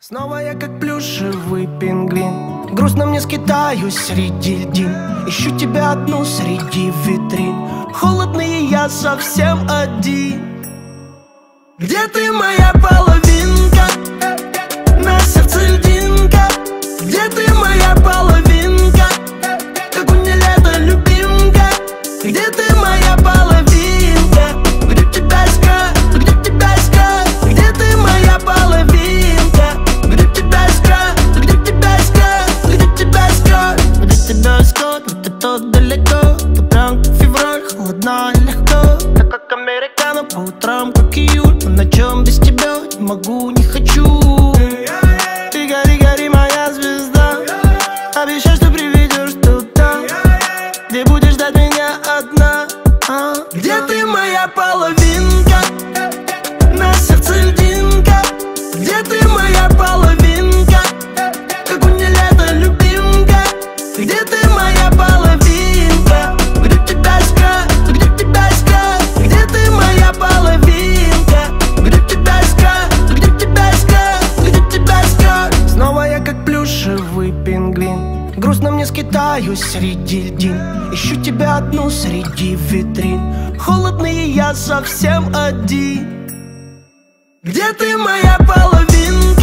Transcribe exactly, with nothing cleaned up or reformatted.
Снова я как плюшевый пингвин, грустно мне скитаюсь среди льдин. Ищу тебя одну среди витрин, холодный я совсем один. Где ты, моя половинка? На сердце льдинка. Где ты, моя половинка? Как у меня лето, любимка. Где ты, моя половинка? Где тебя искать? Где тебя искать? Где ты, моя половинка? Где тебя искать? Где тебя искать? Где тебя искать? Где тебя искать? Вот это далеко. Тут прям как февраль, холодно и легко. Так как американо по утрам, как июль. Но на чем без тебя не могу, не хочу. Ты гори, гори, моя звезда. Обещай, что приведешь туда, где будешь ждать меня одна. а? Где ты, моя половинка? На сердце льдинка. Где ты, моя половинка? Как у меня лето, любимка. Где ты, моя половинка? Где тебя искать? Где тебя искать? Где ты, моя половинка? Где тебя искать? Где тебя искать? Где тебя искать? Снова я как плюшевый пингвин, грустно мне скитаюсь среди льдин. Ищу тебя одну среди витрин, холодный я совсем один. Где ты, моя половинка?